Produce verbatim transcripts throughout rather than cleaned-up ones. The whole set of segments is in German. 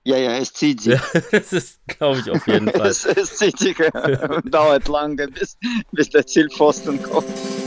Ja, ja, es zieht sich. Das ist, glaube ich, auf jeden Fall. es, es zieht sich und dauert lange, bis, bis der Zielpfosten kommt.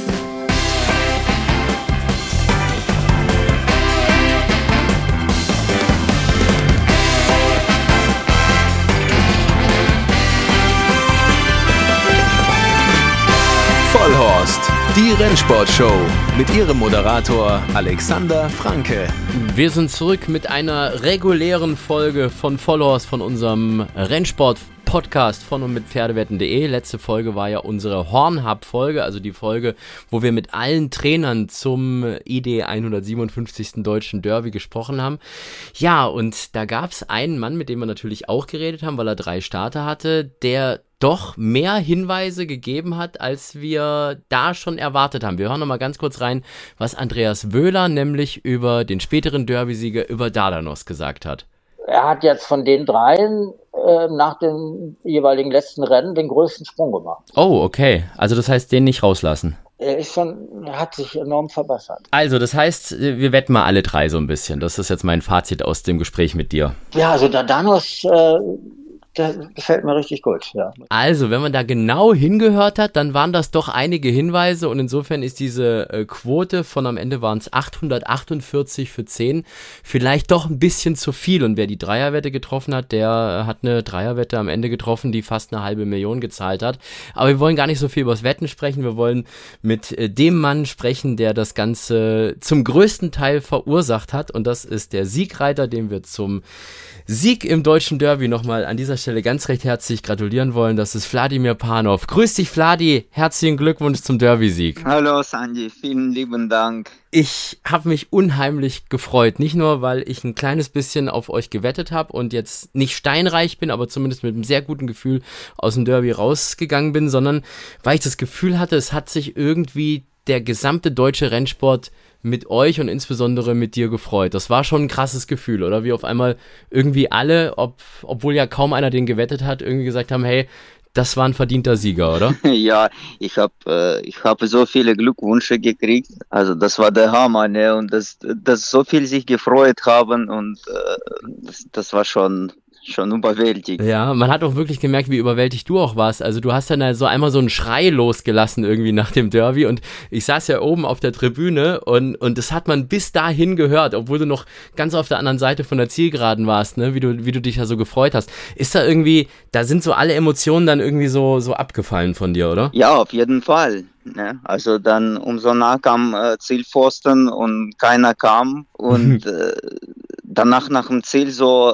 Vollhorst, die Rennsportshow mit ihrem Moderator Alexander Franke. Wir sind zurück mit einer regulären Folge von Vollhorst, von unserem Rennsport-Podcast von und mit Pferdewetten punkt de. Letzte Folge war ja unsere Hornhub-Folge, also die Folge, wo wir mit allen Trainern zum I D hundertsiebenundfünfzigsten Deutschen Derby gesprochen haben. Ja, und da gab es einen Mann, mit dem wir natürlich auch geredet haben, weil er drei Starter hatte, der doch mehr Hinweise gegeben hat, als wir da schon erwartet haben. Wir hören nochmal ganz kurz rein, was Andreas Wöhler nämlich über den späteren Derby-Sieger, über Dardanos gesagt hat. Er hat jetzt von den dreien äh, nach dem jeweiligen letzten Rennen den größten Sprung gemacht. Oh, okay. Also das heißt, den nicht rauslassen. Er ist schon, er hat sich enorm verbessert. Also das heißt, wir wetten mal alle drei so ein bisschen. Das ist jetzt mein Fazit aus dem Gespräch mit dir. Ja, also Dardanos, äh, das gefällt mir richtig gut, ja. Also, wenn man da genau hingehört hat, dann waren das doch einige Hinweise und insofern ist diese äh, Quote von am Ende waren es achthundertachtundvierzig für zehn vielleicht doch ein bisschen zu viel und wer die Dreierwette getroffen hat, der hat eine Dreierwette am Ende getroffen, die fast eine halbe Million gezahlt hat. Aber wir wollen gar nicht so viel über das Wetten sprechen, wir wollen mit äh, dem Mann sprechen, der das Ganze zum größten Teil verursacht hat und das ist der Siegreiter, dem wir zum Sieg im Deutschen Derby nochmal an dieser Stelle ganz recht herzlich gratulieren wollen. Das ist Wladimir Panov. Grüß dich, Vladi. Herzlichen Glückwunsch zum Derby-Sieg. Hallo, Sandy. Vielen lieben Dank. Ich habe mich unheimlich gefreut. Nicht nur, weil ich ein kleines bisschen auf euch gewettet habe und jetzt nicht steinreich bin, aber zumindest mit einem sehr guten Gefühl aus dem Derby rausgegangen bin, sondern weil ich das Gefühl hatte, es hat sich irgendwie der gesamte deutsche Rennsport mit euch und insbesondere mit dir gefreut. Das war schon ein krasses Gefühl, oder? Wie auf einmal irgendwie alle, ob, obwohl ja kaum einer den gewettet hat, irgendwie gesagt haben, hey, das war ein verdienter Sieger, oder? Ja, ich habe äh, ich hab so viele Glückwünsche gekriegt. Also das war der Hammer, ne? Und dass, dass so viel sich gefreut haben und äh, das, das war schon... schon überwältigt. Ja, man hat auch wirklich gemerkt, wie überwältigt du auch warst. Also du hast dann so einmal so einen Schrei losgelassen irgendwie nach dem Derby und ich saß ja oben auf der Tribüne und und das hat man bis dahin gehört, obwohl du noch ganz auf der anderen Seite von der Zielgeraden warst, ne, wie du wie du dich da so gefreut hast. Ist da irgendwie, da sind so alle Emotionen dann irgendwie so so abgefallen von dir, oder? Ja, auf jeden Fall. Ne? Also dann umso nah kam äh, Zielpfosten und keiner kam und äh, danach nach dem Ziel so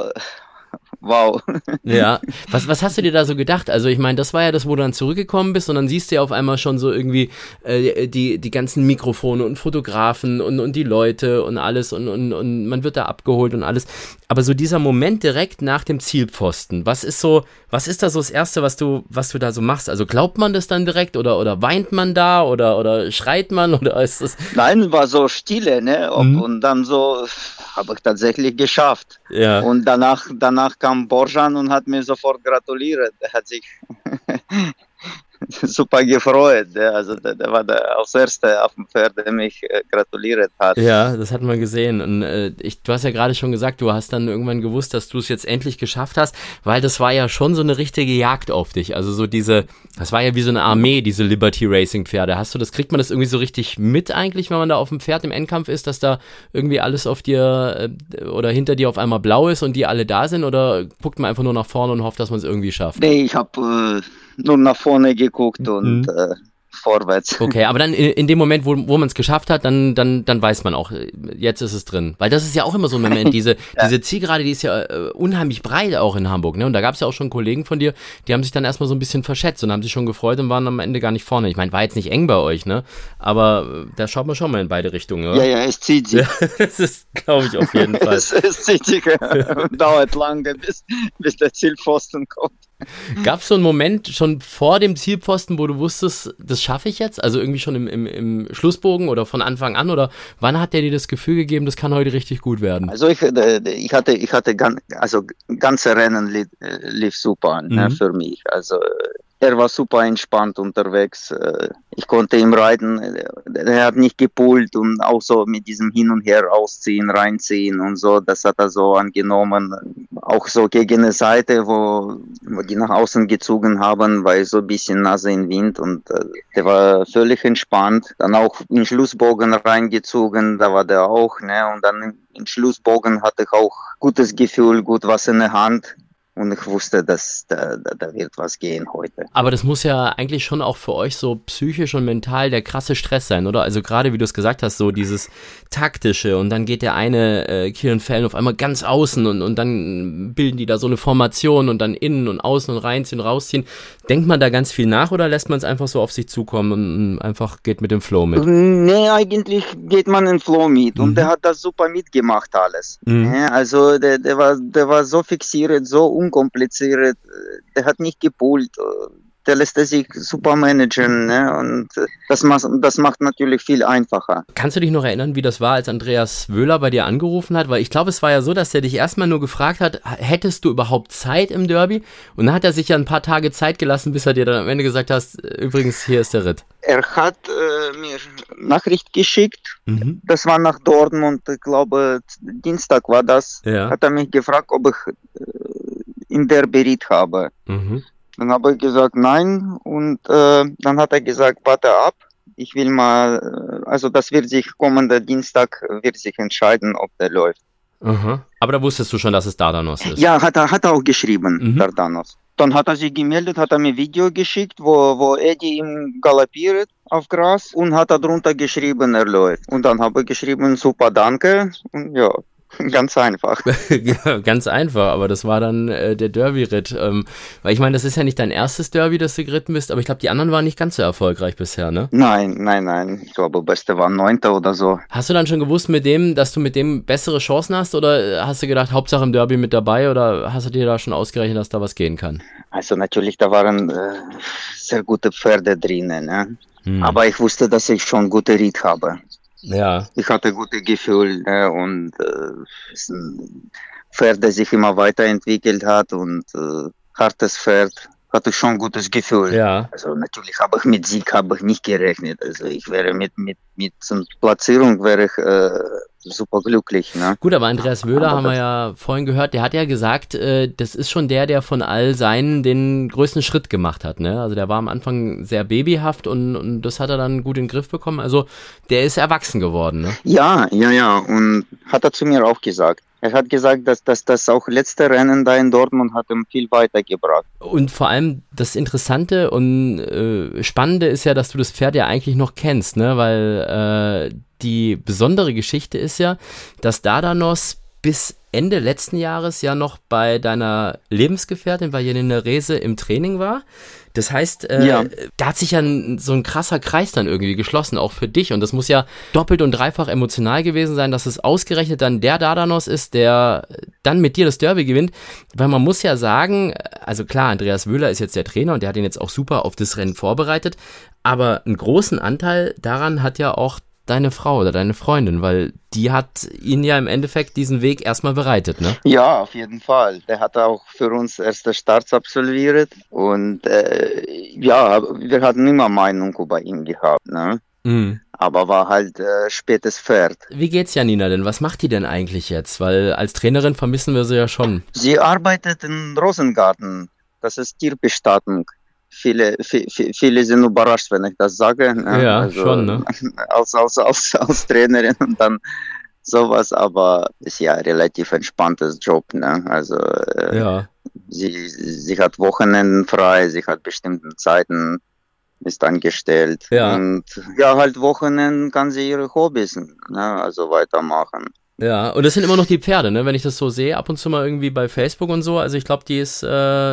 wow. Ja, was, was hast du dir da so gedacht? Also ich meine, das war ja das, wo du dann zurückgekommen bist und dann siehst du ja auf einmal schon so irgendwie äh, die, die ganzen Mikrofone und Fotografen und, und die Leute und alles und, und, und man wird da abgeholt und alles. Aber so dieser Moment direkt nach dem Zielpfosten, was ist so, was ist da so das Erste, was du, was du da so machst? Also glaubt man das dann direkt oder, oder weint man da oder, oder schreit man oder ist das? Nein, war so Stille, ne? Mhm. Und dann so habe ich tatsächlich geschafft. Ja. Und danach, danach kam Borjan und hat mir sofort gratuliert. Er hat sich super gefreut. Ja. Also der, der war der als Erster auf dem Pferd, der mich äh, gratuliert hat. Ja, das hat man gesehen. Und äh, ich, du hast ja gerade schon gesagt, du hast dann irgendwann gewusst, dass du es jetzt endlich geschafft hast, weil das war ja schon so eine richtige Jagd auf dich. Also so diese, das war ja wie so eine Armee, diese Liberty Racing Pferde. Hast du das, kriegt man das irgendwie so richtig mit eigentlich, wenn man da auf dem Pferd im Endkampf ist, dass da irgendwie alles auf dir äh, oder hinter dir auf einmal blau ist und die alle da sind oder guckt man einfach nur nach vorne und hofft, dass man es irgendwie schafft? Nee, ich habe äh, nur nach vorne geguckt und mhm. äh, vorwärts. Okay, aber dann in, in dem Moment, wo, wo man es geschafft hat, dann, dann, dann weiß man auch, jetzt ist es drin. Weil das ist ja auch immer so ein Moment, diese, ja. diese Zielgerade, die ist ja äh, unheimlich breit auch in Hamburg, ne? Und da gab es ja auch schon Kollegen von dir, die haben sich dann erstmal so ein bisschen verschätzt und haben sich schon gefreut und waren am Ende gar nicht vorne. Ich meine, war jetzt nicht eng bei euch, ne? Aber da schaut man schon mal in beide Richtungen, oder? Ja, ja, es zieht sich. Das ist, glaube ich, auf jeden Fall. es, es zieht sich und dauert lange, bis, bis der Zielpfosten kommt. Gab es so einen Moment schon vor dem Zielpfosten, wo du wusstest, das schaffe ich jetzt? Also irgendwie schon im, im, im Schlussbogen oder von Anfang an? Oder wann hat der dir das Gefühl gegeben, das kann heute richtig gut werden? Also ich, ich hatte, ich hatte ganz, also ganze Rennen lief, lief super, mhm. ne, für mich. Also er war super entspannt unterwegs. Ich konnte ihm reiten. Er hat nicht gepult und auch so mit diesem Hin und Her ausziehen, reinziehen und so. Das hat er so angenommen. Auch so gegen eine Seite, wo, wo die nach außen gezogen haben, war ich so ein bisschen Nase im Wind und äh, der war völlig entspannt. Dann auch in Schlussbogen reingezogen, da war der auch, ne? Und dann im Schlussbogen hatte ich auch gutes Gefühl, gut was in der Hand. Und ich wusste, dass da, da, da wird was gehen heute. Aber das muss ja eigentlich schon auch für euch so psychisch und mental der krasse Stress sein, oder? Also gerade wie du es gesagt hast, so dieses taktische und dann geht der eine äh, Kieran Fallon auf einmal ganz außen und, und dann bilden die da so eine Formation und dann innen und außen und reinziehen, rausziehen. Denkt man da ganz viel nach oder lässt man es einfach so auf sich zukommen und einfach geht mit dem Flow mit? Nee, eigentlich geht man in Flow mit. Mhm. Und der hat das super mitgemacht alles. Mhm. Ja, also der, der, war, der war so fixiert, so unkompliziert, der hat nicht gepult, der lässt sich super managen, ne? Und das macht, das macht natürlich viel einfacher. Kannst du dich noch erinnern, wie das war, als Andreas Wöhler bei dir angerufen hat? Weil ich glaube, es war ja so, dass er dich erstmal nur gefragt hat, hättest du überhaupt Zeit im Derby? Und dann hat er sich ja ein paar Tage Zeit gelassen, bis er dir dann am Ende gesagt hat, übrigens, hier ist der Ritt. Er hat äh, mir Nachricht geschickt, mhm. Das war nach Dortmund, ich glaube, Dienstag war das, ja. Hat er mich gefragt, ob ich äh, in Derby Ritt habe. Mhm. Dann habe ich gesagt, nein, und äh, dann hat er gesagt, warte ab, ich will mal, also das wird sich, kommender Dienstag wird sich entscheiden, ob der läuft. Aha. Aber da wusstest du schon, dass es Dardanos ist? Ja, hat er, hat er auch geschrieben, mhm. Dardanos. Dann hat er sich gemeldet, hat er mir ein Video geschickt, wo, wo Eddie ihm galoppiert auf Gras und hat er drunter geschrieben, er läuft. Und dann habe ich geschrieben, super, danke, und ja. Ganz einfach. Ja, ganz einfach, aber das war dann äh, der Derby-Ritt. Ähm, weil ich meine, das ist ja nicht dein erstes Derby, das du geritten bist, aber ich glaube, die anderen waren nicht ganz so erfolgreich bisher, ne? Nein, nein, nein. Ich glaube, Beste war Neunter oder so. Hast du dann schon gewusst, mit dem, dass du mit dem bessere Chancen hast oder hast du gedacht, Hauptsache im Derby mit dabei oder hast du dir da schon ausgerechnet, dass da was gehen kann? Also natürlich, da waren äh, sehr gute Pferde drinnen, ne? Hm. Aber ich wusste, dass ich schon gute Ritt habe. Ja. Ich hatte gute Gefühl äh, und äh, ist ein Pferd, das sich immer weiterentwickelt hat und äh, hartes Pferd, hatte schon ein gutes Gefühl. Ja. Also natürlich habe ich mit Sieg habe ich nicht gerechnet. Also ich wäre mit mit mit so Platzierung wäre ich äh, super glücklich. Ne? Gut, aber Andreas Wöhler aber haben wir ja vorhin gehört, der hat ja gesagt, äh, das ist schon der, der von all seinen den größten Schritt gemacht hat. Ne? Also der war am Anfang sehr babyhaft und, und das hat er dann gut in den Griff bekommen. Also der ist erwachsen geworden. Ne? Ja, ja, ja. Und hat er zu mir auch gesagt. Er hat gesagt, dass, dass das auch letzte Rennen da in Dortmund hat ihm viel weitergebracht. Und vor allem das Interessante und äh, Spannende ist ja, dass du das Pferd ja eigentlich noch kennst, ne? Weil äh, die besondere Geschichte ist ja, dass Dardanos bis Ende letzten Jahres ja noch bei deiner Lebensgefährtin, bei Jelena Rehse im Training war. Das heißt, äh, ja. da hat sich ja ein, so ein krasser Kreis dann irgendwie geschlossen, auch für dich. Und das muss ja doppelt und dreifach emotional gewesen sein, dass es ausgerechnet dann der Dardanos ist, der dann mit dir das Derby gewinnt. Weil man muss ja sagen, also klar, Andreas Wöhler ist jetzt der Trainer und der hat ihn jetzt auch super auf das Rennen vorbereitet. Aber einen großen Anteil daran hat ja auch deine Frau oder deine Freundin, weil die hat ihn ja im Endeffekt diesen Weg erstmal bereitet, ne? Ja, auf jeden Fall. Der hat auch für uns erste Starts absolviert und äh, ja, wir hatten immer Meinung über ihn gehabt, ne? Mhm. Aber war halt äh, spätes Pferd. Wie geht's Janina denn? Was macht die denn eigentlich jetzt? Weil als Trainerin vermissen wir sie ja schon. Sie arbeitet im Rosengarten. Das ist Tierbestattung. Viele, viele sind überrascht, wenn ich das sage. Ne? Ja, also, schon, ne? Als, als, als, als Trainerin und dann sowas, aber ist ja relativ entspanntes Job, ne? Also, äh, ja. sie, sie hat Wochenenden frei, sie hat bestimmte Zeiten, ist angestellt. Ja. Und ja, halt Wochenenden kann sie ihre Hobbys, ne? Also weitermachen. Ja, und das sind immer noch die Pferde, ne? Wenn ich das so sehe, ab und zu mal irgendwie bei Facebook und so. Also ich glaube, die ist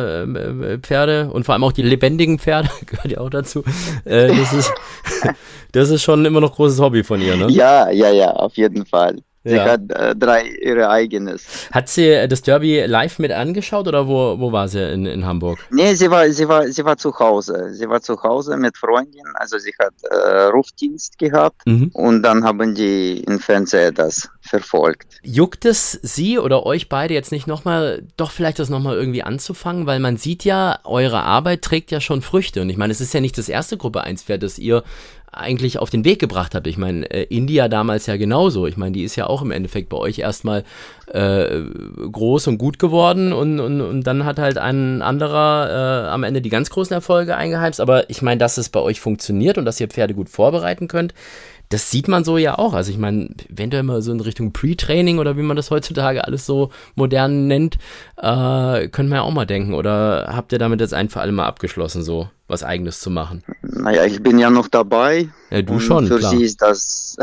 äh, Pferde und vor allem auch die lebendigen Pferde, gehört ja auch dazu. Äh, das ist, das ist schon immer noch großes Hobby von ihr, ne? Ja, ja, ja, auf jeden Fall. Sie Ja. hat äh, drei ihre eigenes. Hat sie das Derby live mit angeschaut oder wo, wo war sie in, in Hamburg? Nee, sie war, sie war, sie war zu Hause. Sie war zu Hause mit Freundin. Also sie hat äh, Rufdienst gehabt Mhm. und dann haben die im Fernsehen das verfolgt. Juckt es Sie oder euch beide jetzt nicht nochmal, doch vielleicht das nochmal irgendwie anzufangen? Weil man sieht ja, eure Arbeit trägt ja schon Früchte. Und ich meine, es ist ja nicht das erste Gruppe eins Pferd, das ihr eigentlich auf den Weg gebracht habt. Ich meine, äh, India damals ja genauso. Ich meine, die ist ja auch im Endeffekt bei euch erstmal äh, groß und gut geworden und, und, und dann hat halt ein anderer äh, am Ende die ganz großen Erfolge eingeheimst. Aber ich meine, dass es bei euch funktioniert und dass ihr Pferde gut vorbereiten könnt, das sieht man so ja auch. Also ich meine, wenn du immer so in Richtung Pre-Training oder wie man das heutzutage alles so modern nennt, äh, könnte man ja auch mal denken. Oder habt ihr damit jetzt ein für alle Mal abgeschlossen, so was Eigenes zu machen? Naja, ich bin ja noch dabei. Ja, du und schon, Für klar. sie ist das,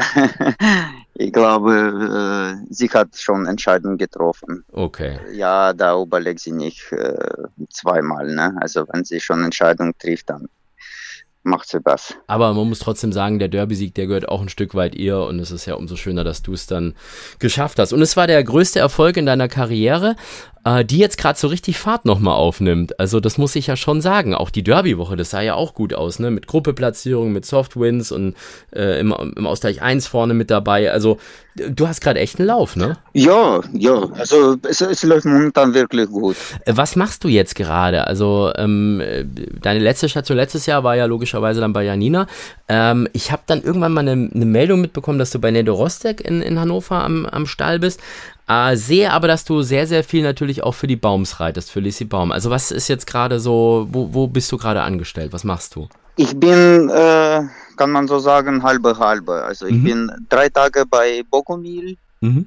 ich glaube, äh, sie hat schon Entscheidungen getroffen. Okay. Ja, da überlegt sie nicht äh, zweimal. Ne? Also wenn sie schon Entscheidungen trifft, dann macht sie das. Aber man muss trotzdem sagen, der Derby-Sieg, der gehört auch ein Stück weit ihr und es ist ja umso schöner, dass du es dann geschafft hast. Und es war der größte Erfolg in deiner Karriere, äh, die jetzt gerade so richtig Fahrt nochmal aufnimmt. Also das muss ich ja schon sagen. Auch die Derby-Woche, das sah ja auch gut aus, ne? Mit Gruppeplatzierung, mit Softwins und äh, im, im Ausgleich eins vorne mit dabei. Also du hast gerade echt einen Lauf, ne? Ja, ja, also es, es läuft momentan wirklich gut. Äh, Was machst du jetzt gerade? Also ähm, äh, deine letzte Station letztes Jahr war ja logischerweise dann bei Janina. Ähm, ich habe dann irgendwann mal eine, eine Meldung mitbekommen, dass du bei Nedo Rostek in, in Hannover am, am Stall bist. Äh, sehe aber, dass du sehr, sehr viel natürlich auch für die Baums reitest, für Lissi Baum. Also was ist jetzt gerade so, wo, wo bist du gerade angestellt? Was machst du? Ich bin, äh, kann man so sagen, halbe halbe. Also ich Mhm. bin drei Tage bei Bogomil, Mhm.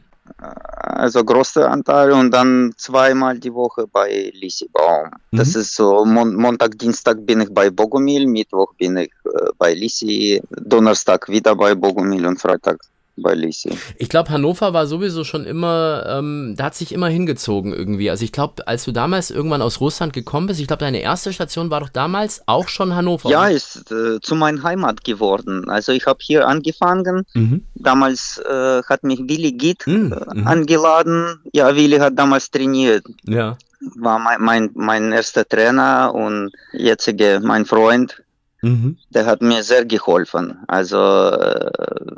also große Anteil, und dann zweimal die Woche bei Lissi Baum. Das Mhm. ist so, Mon Montag, Dienstag bin ich bei Bogomil, Mittwoch bin ich äh, bei Lissi, Donnerstag wieder bei Bogomil und Freitag bei Lissi. Ich glaube, Hannover war sowieso schon immer, ähm, da hat sich immer hingezogen irgendwie. Also ich glaube, als du damals irgendwann aus Russland gekommen bist, ich glaube, deine erste Station war doch damals auch schon Hannover. Ja, oder? ist äh, zu meiner Heimat geworden. Also ich habe hier angefangen. Mhm. Damals äh, hat mich Willi Gitt Mhm, äh, mhm. angeladen. Ja, Willi hat damals trainiert. Ja. War mein, mein, mein erster Trainer und jetzige mein Freund. Mhm. Der hat mir sehr geholfen. Also äh,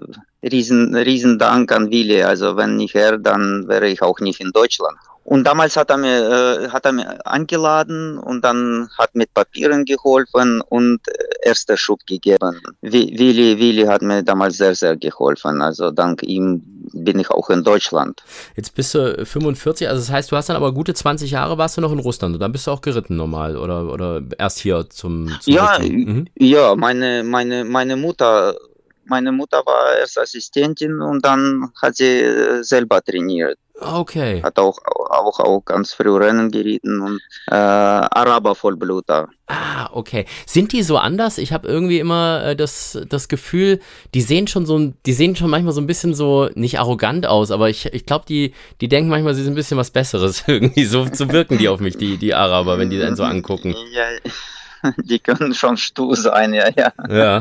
riesen, riesen Dank an Willi. Also wenn nicht er, dann wäre ich auch nicht in Deutschland. Und damals hat er mir, äh, hat er mir eingeladen und dann hat mit Papieren geholfen und äh, erster Schub gegeben. Wi- Willi, Willi hat mir damals sehr, sehr geholfen. Also dank ihm bin ich auch in Deutschland. Jetzt bist du fünfundvierzig, also das heißt, du hast dann aber gute zwanzig Jahre warst du noch in Russland und dann bist du auch geritten normal oder, oder erst hier zum, zum Ja, richtigen- Mhm. ja, meine, meine, meine Mutter, meine Mutter war erst Assistentin und dann hat sie äh, selber trainiert. Okay. Hat auch, auch, auch ganz früh Rennen geritten und äh, Araber Vollbluter. Ah, okay. Sind die so anders? Ich habe irgendwie immer äh, das, das Gefühl, die sehen schon so ein, die sehen schon manchmal so ein bisschen so, nicht arrogant aus, aber ich, ich glaube, die, die denken manchmal, sie sind ein bisschen was Besseres irgendwie. So, so wirken die auf mich, die, die Araber, wenn die einen so angucken. Ja, die können schon stur sein, ja, ja. Ja.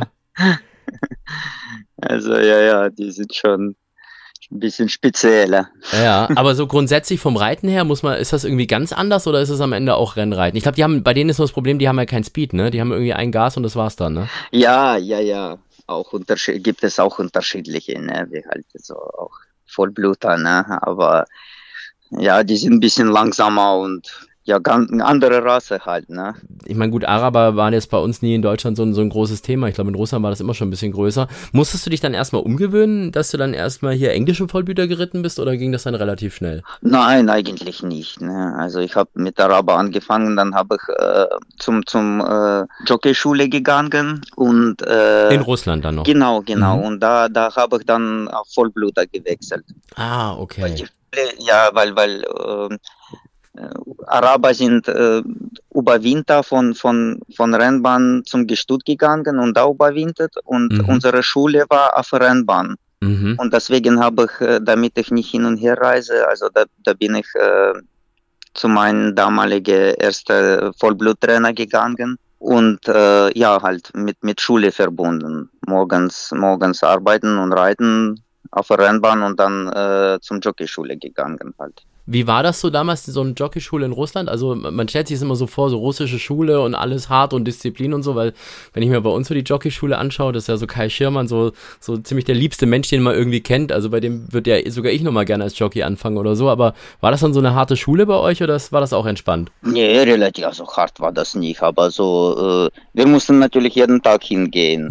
Also ja, ja, die sind schon ein bisschen spezieller. Ja, aber so grundsätzlich vom Reiten her muss man, ist das irgendwie ganz anders oder ist es am Ende auch Rennreiten? Ich glaube, die haben, bei denen ist nur das Problem, die haben ja kein Speed, ne? Die haben irgendwie ein Gas und das war's dann, ne? Ja, ja, ja. Auch unterschied gibt es auch unterschiedliche, ne? Wie halt so auch Vollbluter, ne? Aber ja, die sind ein bisschen langsamer und ja, ganz eine andere Rasse halt, ne? Ich meine, gut, Araber waren jetzt bei uns nie in Deutschland so ein, so ein großes Thema. Ich glaube, in Russland war das immer schon ein bisschen größer. Musstest du dich dann erstmal umgewöhnen, dass du dann erstmal hier englische Vollblüter geritten bist oder ging das dann relativ schnell? Nein, eigentlich nicht. Ne? Also ich habe mit Araber angefangen, dann habe ich äh, zum zum äh, Jockeyschule gegangen und äh, In Russland dann noch? genau, genau. Mhm. Und da da habe ich dann auf Vollbluter gewechselt. Ah, Weil okay. die, ja, weil weil äh, Araber sind äh, über Winter von, von, von Rennbahn zum Gestüt gegangen und da überwintert und Mhm. unsere Schule war auf Rennbahn. Mhm. Und deswegen habe ich, äh, damit ich nicht hin und her reise, also da, da bin ich äh, zu meinem damaligen ersten Vollbluttrainer gegangen und äh, ja, halt mit, mit Schule verbunden. Morgens, morgens arbeiten und reiten auf der Rennbahn und dann äh, zum Jockeyschule gegangen halt. Wie war das so damals, so eine Jockeyschule in Russland? Also man stellt sich es immer so vor, so russische Schule und alles hart und Disziplin und so, weil wenn ich mir bei uns so die Jockeyschule anschaue, das ist ja so Kai Schirmann, so, so ziemlich der liebste Mensch, den man irgendwie kennt. Also bei dem würde ja sogar ich nochmal gerne als Jockey anfangen oder so. Aber war das dann so eine harte Schule bei euch oder war das auch entspannt? Nee, relativ, also hart war das nicht, aber so, äh, wir mussten natürlich jeden Tag hingehen.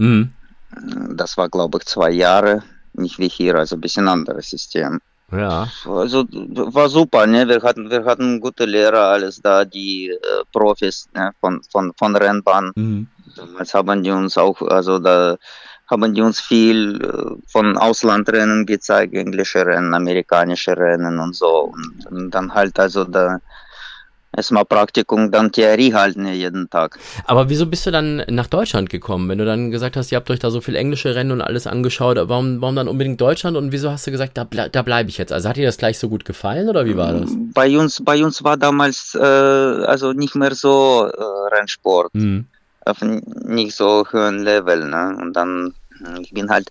Mhm. Das war, glaube ich, zwei Jahre, nicht wie hier, also ein bisschen anderes System. Ja. Also war super, ne? Wir hatten, wir hatten gute Lehrer, alles da, die äh, Profis, ne? von, von, von Rennbahn. Mhm. Damals haben die uns auch, also da haben die uns viel äh, von Auslandrennen gezeigt, englische Rennen, amerikanische Rennen und so. Und, und dann halt also da erstmal Praktikum, dann Theorie halten jeden Tag. Aber wieso bist du dann nach Deutschland gekommen, wenn du dann gesagt hast, ihr habt euch da so viel englische Rennen und alles angeschaut, warum, warum dann unbedingt Deutschland und wieso hast du gesagt, da, ble- da bleibe ich jetzt? Also hat dir das gleich so gut gefallen oder wie war das? Bei uns, bei uns war damals äh, also nicht mehr so äh, Rennsport, mhm. auf nicht so hohen Level, ne? Und dann, ich bin halt,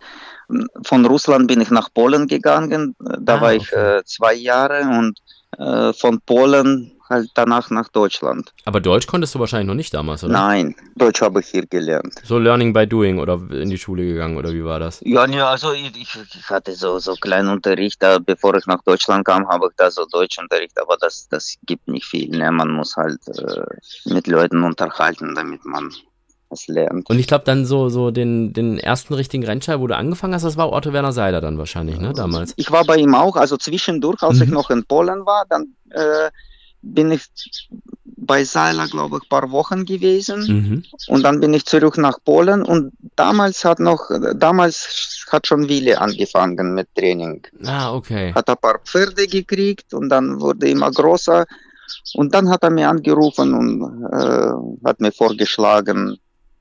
von Russland bin ich nach Polen gegangen, da ah, war ich okay. äh, zwei Jahre und äh, von Polen halt danach nach Deutschland. Aber Deutsch konntest du wahrscheinlich noch nicht damals, oder? Nein, Deutsch habe ich hier gelernt. So Learning by Doing oder in die Schule gegangen oder wie war das? Ja, ja, also ich, ich hatte so so kleinen Unterricht, da, bevor ich nach Deutschland kam, habe ich da so Deutschunterricht, aber das das gibt nicht viel, ne? Man muss halt äh, mit Leuten unterhalten, damit man es lernt. Und ich glaube dann so so den den ersten richtigen Rennstall, wo du angefangen hast, das war Otto Werner Seiler dann wahrscheinlich, ne, damals? Ich war bei ihm auch, also zwischendurch, als mhm. ich noch in Polen war, dann äh, bin ich bei Seiler, glaube ich, ein paar Wochen gewesen mhm. und dann bin ich zurück nach Polen und damals hat noch, damals hat schon Willi angefangen mit Training. Ah, okay. Hat ein paar Pferde gekriegt und dann wurde immer größer und dann hat er mir angerufen und äh, hat mir vorgeschlagen,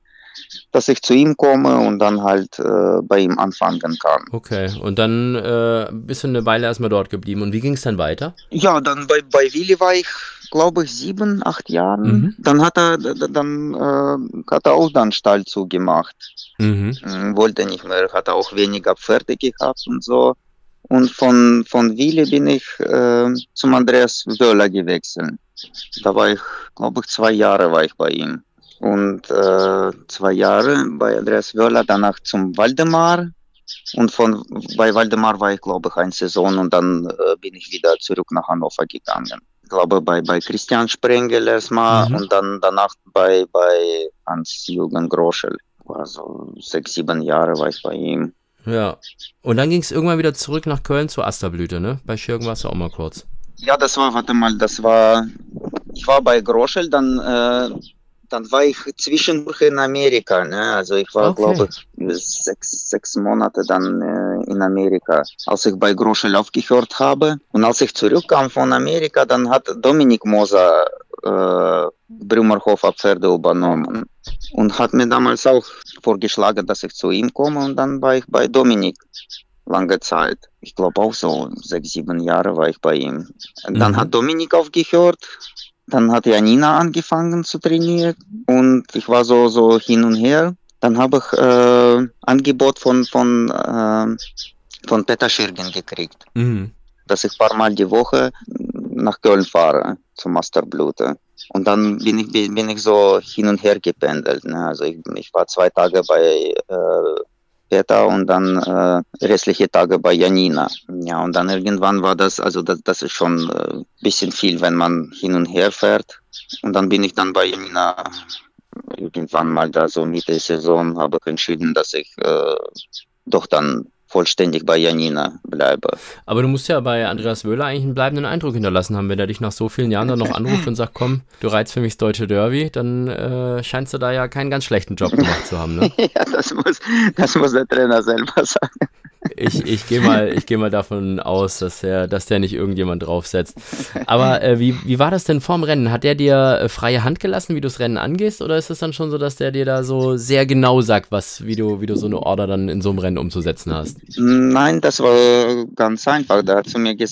dass ich zu ihm komme und dann halt äh, bei ihm anfangen kann. Okay, und dann äh, bist du eine Weile erstmal dort geblieben. Und wie ging es dann weiter? Ja, dann bei, bei Willi war ich, glaube ich, sieben, acht Jahren. Mhm. Dann hat er dann äh, hat er auch dann Stall zugemacht. Mhm. Wollte nicht mehr, hat er auch weniger Pferde gehabt und so. Und von, von Willi bin ich äh, zum Andreas Wöhler gewechselt. Da war ich, glaube ich, zwei Jahre war ich bei ihm. Und äh, zwei Jahre bei Andreas Wöhler, danach zum Waldemar. Und von bei Waldemar war ich, glaube ich, eine Saison und dann äh, bin ich wieder zurück nach Hannover gegangen. Ich glaube, bei, bei Christian Sprengel erstmal mhm. und dann danach bei, bei Hans-Jürgen Groschel. Also sechs, sieben Jahre war ich bei ihm. Ja, und dann ging es irgendwann wieder zurück nach Köln zur Asterblüte, ne? Bei Schürgen warst du auch mal kurz. Ja, das war, warte mal, das war, ich war bei Groschel, dann... Äh, Dann war ich zwischendurch in Amerika, ne? Also ich war, okay. glaube ich, sechs, sechs Monate dann äh, in Amerika, als ich bei Groschel aufgehört habe. Und als ich zurückkam von Amerika, dann hat Dominik Moser äh, Brümmerhofer Pferde übernommen und hat mir damals auch vorgeschlagen, dass ich zu ihm komme. Und dann war ich bei Dominik lange Zeit. Ich glaube auch so sechs, sieben Jahre war ich bei ihm. Und dann mhm. hat Dominik aufgehört. Dann hat Janina angefangen zu trainieren und ich war so so hin und her. Dann habe ich äh, Angebot von von äh, von Peter Schürgen gekriegt, mhm. dass ich ein paar Mal die Woche nach Köln fahre zum Masterblute. Und dann bin ich bin ich so hin und her gependelt. Ne? Also ich, ich war zwei Tage bei äh, Peter und dann äh, restliche Tage bei Janina. Ja, und dann irgendwann war das, also das, das ist schon ein äh, bisschen viel, wenn man hin und her fährt. Und dann bin ich dann bei Janina irgendwann mal da so Mitte der Saison, habe ich entschieden, dass ich äh, doch dann vollständig bei Janina bleibe. Aber du musst ja bei Andreas Wöhler eigentlich einen bleibenden Eindruck hinterlassen haben, wenn er dich nach so vielen Jahren dann noch anruft und sagt, komm, du reizt für mich das deutsche Derby, dann äh, scheinst du da ja keinen ganz schlechten Job gemacht zu haben, ne? Ja, das muss, das muss der Trainer selber sagen. Ich, ich gehe mal, ich gehe mal davon aus, dass der, dass der nicht irgendjemand draufsetzt. Aber äh, wie, wie war das denn vorm Rennen? Hat der dir äh, freie Hand gelassen, wie du das Rennen angehst? Oder ist es dann schon so, dass der dir da so sehr genau sagt, was, wie du, wie du so eine Order dann in so einem Rennen umzusetzen hast? Nein, das war ganz einfach. Der hat zu mir gesagt,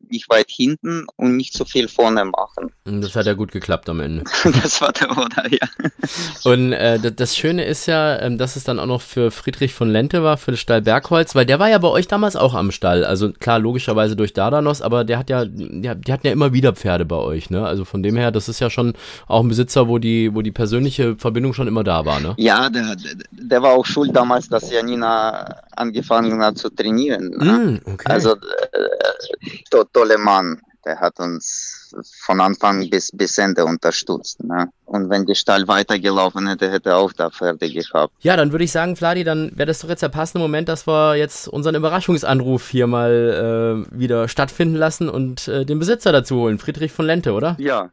nicht weit hinten und nicht so viel vorne machen. Das hat ja gut geklappt am Ende. Das war der Oder, ja. Und äh, das Schöne ist ja, ähm, dass es dann auch noch für Friedrich von Lente war, für den Stall Bergholz, weil der war ja bei euch damals auch am Stall. Also klar, logischerweise durch Dardanos, aber der hat ja, die, die hatten ja immer wieder Pferde bei euch, ne? Also von dem her, das ist ja schon auch ein Besitzer, wo die, wo die persönliche Verbindung schon immer da war, ne? Ja, der, der war auch schuld damals, dass Janina angefangen hat zu trainieren. Ne? Mm, okay. Also äh, to, tolle Mann, der hat uns von Anfang bis, bis Ende unterstützt. Ne? Und wenn die Stall weitergelaufen hätte, hätte er auch da Pferde gehabt. Ja, dann würde ich sagen, Vladi, dann wäre das doch jetzt der passende Moment, dass wir jetzt unseren Überraschungsanruf hier mal äh, wieder stattfinden lassen und äh, den Besitzer dazu holen, Friedrich von Lente, oder? Ja.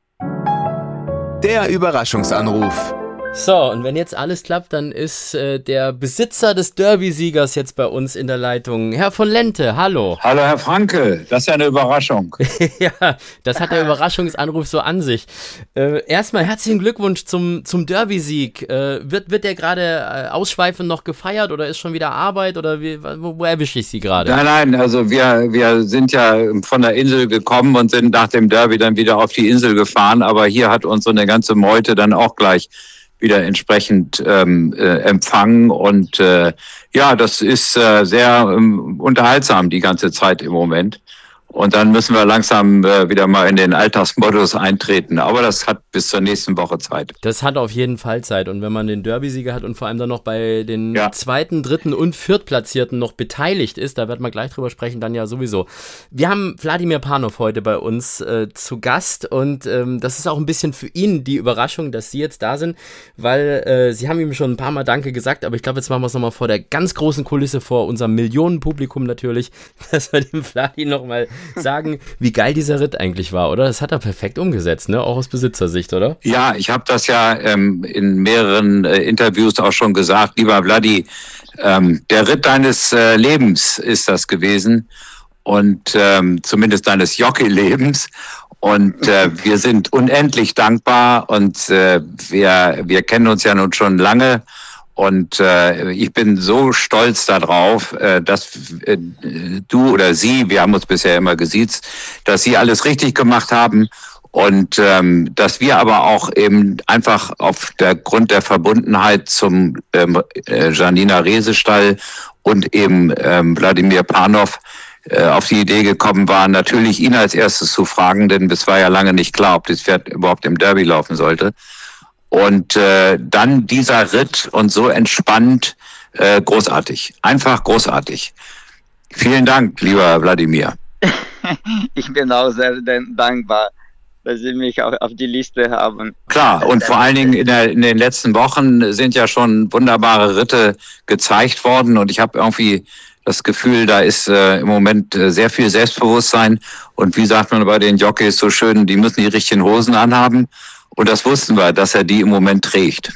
Der Überraschungsanruf. So, und wenn jetzt alles klappt, dann ist äh, der Besitzer des Derby-Siegers jetzt bei uns in der Leitung. Herr von Lente, hallo. Hallo, Herr Franke, das ist ja eine Überraschung. Ja, das hat der Überraschungsanruf so an sich. Äh, erstmal herzlichen Glückwunsch zum, zum Derby-Sieg. Äh, wird, wird der gerade äh, ausschweifend noch gefeiert oder ist schon wieder Arbeit oder wie, wo, wo erwische ich Sie gerade? Nein, nein, also wir, wir sind ja von der Insel gekommen und sind nach dem Derby dann wieder auf die Insel gefahren, aber hier hat uns so eine ganze Meute dann auch gleich wieder entsprechend ähm, äh, empfangen und äh, ja, das ist äh, sehr ähm, unterhaltsam die ganze Zeit im Moment. Und dann müssen wir langsam äh, wieder mal in den Alltagsmodus eintreten. Aber das hat bis zur nächsten Woche Zeit. Das hat auf jeden Fall Zeit. Und wenn man den Derby-Sieger hat und vor allem dann noch bei den ja. zweiten, dritten und viertplatzierten noch beteiligt ist, da wird man gleich drüber sprechen, dann ja sowieso. Wir haben Wladimir Panov heute bei uns äh, zu Gast und ähm, das ist auch ein bisschen für ihn die Überraschung, dass Sie jetzt da sind, weil äh, Sie haben ihm schon ein paar Mal Danke gesagt, aber ich glaube, jetzt machen wir es nochmal vor der ganz großen Kulisse, vor unserem Millionenpublikum natürlich, dass wir dem Vladi nochmal sagen, wie geil dieser Ritt eigentlich war, oder? Das hat er perfekt umgesetzt, ne? Auch aus Besitzersicht, oder? Ja, ich habe das ja ähm, in mehreren äh, Interviews auch schon gesagt. Lieber Vladi, ähm, der Ritt deines äh, Lebens ist das gewesen und ähm, zumindest deines Jockey-Lebens. Und äh, wir sind unendlich dankbar und äh, wir, wir kennen uns ja nun schon lange. Und äh, ich bin so stolz darauf, äh, dass äh, du oder sie, wir haben uns bisher immer gesiezt, dass sie alles richtig gemacht haben und ähm, dass wir aber auch eben einfach auf der Grund der Verbundenheit zum ähm, äh, Janina Rehse-Stall und eben ähm, Wladimir Panov äh, auf die Idee gekommen waren, natürlich ihn als erstes zu fragen, denn es war ja lange nicht klar, ob das Pferd überhaupt im Derby laufen sollte. Und äh, dann dieser Ritt und so entspannt, äh, großartig. Einfach großartig. Vielen Dank, lieber Wladimir. Ich bin auch sehr dankbar, dass Sie mich auf, auf die Liste haben. Klar, und vor allen Dingen in, der, in den letzten Wochen sind ja schon wunderbare Ritte gezeigt worden. Und ich habe irgendwie das Gefühl, da ist äh, im Moment äh, sehr viel Selbstbewusstsein. Und wie sagt man bei den Jockeys so schön, die müssen die richtigen Hosen anhaben. Und das wussten wir, dass er die im Moment trägt.